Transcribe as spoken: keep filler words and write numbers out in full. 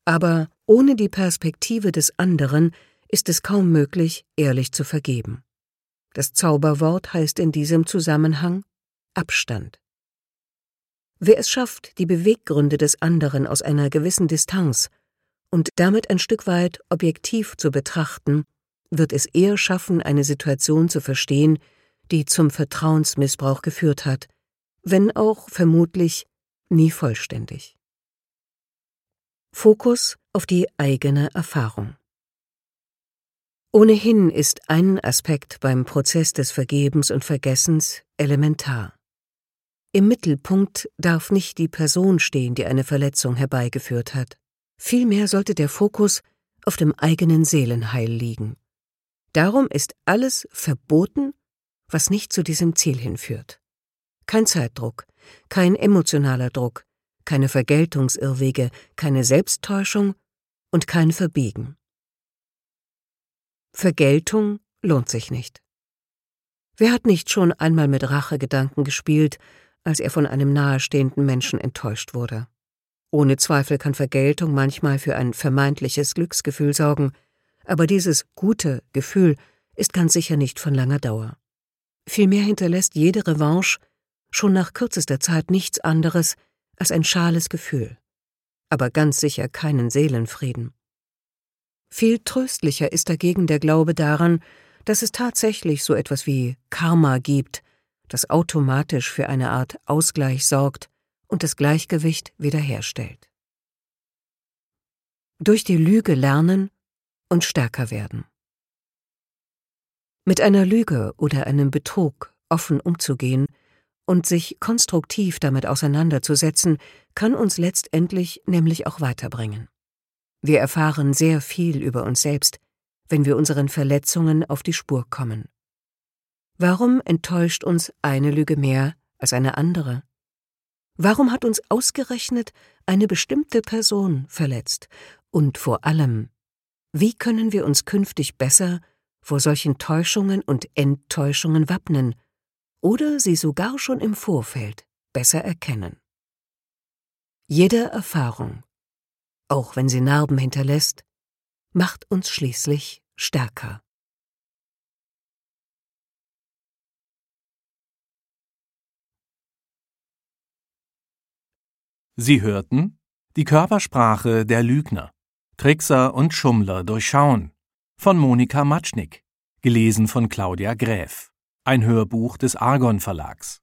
Aber ohne die Perspektive des anderen ist es kaum möglich, ehrlich zu vergeben. Das Zauberwort heißt in diesem Zusammenhang Abstand. Wer es schafft, die Beweggründe des anderen aus einer gewissen Distanz und damit ein Stück weit objektiv zu betrachten, wird es eher schaffen, eine Situation zu verstehen, die zum Vertrauensmissbrauch geführt hat, wenn auch vermutlich nie vollständig. Fokus auf die eigene Erfahrung. Ohnehin ist ein Aspekt beim Prozess des Vergebens und Vergessens elementar. Im Mittelpunkt darf nicht die Person stehen, die eine Verletzung herbeigeführt hat. Vielmehr sollte der Fokus auf dem eigenen Seelenheil liegen. Darum ist alles verboten, was nicht zu diesem Ziel hinführt. Kein Zeitdruck, kein emotionaler Druck, keine Vergeltungsirrwege, keine Selbsttäuschung und kein Verbiegen. Vergeltung lohnt sich nicht. Wer hat nicht schon einmal mit Rachegedanken gespielt, als er von einem nahestehenden Menschen enttäuscht wurde? Ohne Zweifel kann Vergeltung manchmal für ein vermeintliches Glücksgefühl sorgen, aber dieses gute Gefühl ist ganz sicher nicht von langer Dauer. Vielmehr hinterlässt jede Revanche schon nach kürzester Zeit nichts anderes als ein schales Gefühl, aber ganz sicher keinen Seelenfrieden. Viel tröstlicher ist dagegen der Glaube daran, dass es tatsächlich so etwas wie Karma gibt, das automatisch für eine Art Ausgleich sorgt und das Gleichgewicht wiederherstellt. Durch die Lüge lernen und stärker werden. Mit einer Lüge oder einem Betrug offen umzugehen und sich konstruktiv damit auseinanderzusetzen, kann uns letztendlich nämlich auch weiterbringen. Wir erfahren sehr viel über uns selbst, wenn wir unseren Verletzungen auf die Spur kommen. Warum enttäuscht uns eine Lüge mehr als eine andere? Warum hat uns ausgerechnet eine bestimmte Person verletzt? Und vor allem, wie können wir uns künftig besser vor solchen Täuschungen und Enttäuschungen wappnen oder sie sogar schon im Vorfeld besser erkennen? Jede Erfahrung, auch wenn sie Narben hinterlässt, macht uns schließlich stärker. Sie hörten Die Körpersprache der Lügner, Trickser und Schummler durchschauen von Monika Matschnick, gelesen von Claudia Gräf, ein Hörbuch des Argon Verlags.